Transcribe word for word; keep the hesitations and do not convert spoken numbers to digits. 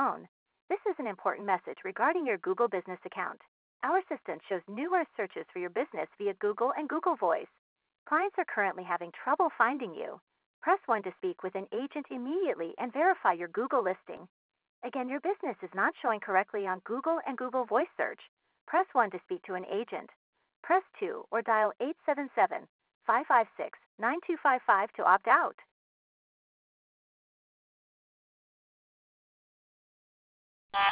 phone. This is an important message regarding your Google Business account. Our assistant shows numerous searches for your business via Google and Google Voice. Clients are currently having trouble finding you. Press one to speak with an agent immediately and verify your Google listing. Again, your business is not showing correctly on Google and Google Voice search. Press one to speak to an agent. Press two or dial eight seven seven, five five six, nine two five five to opt out.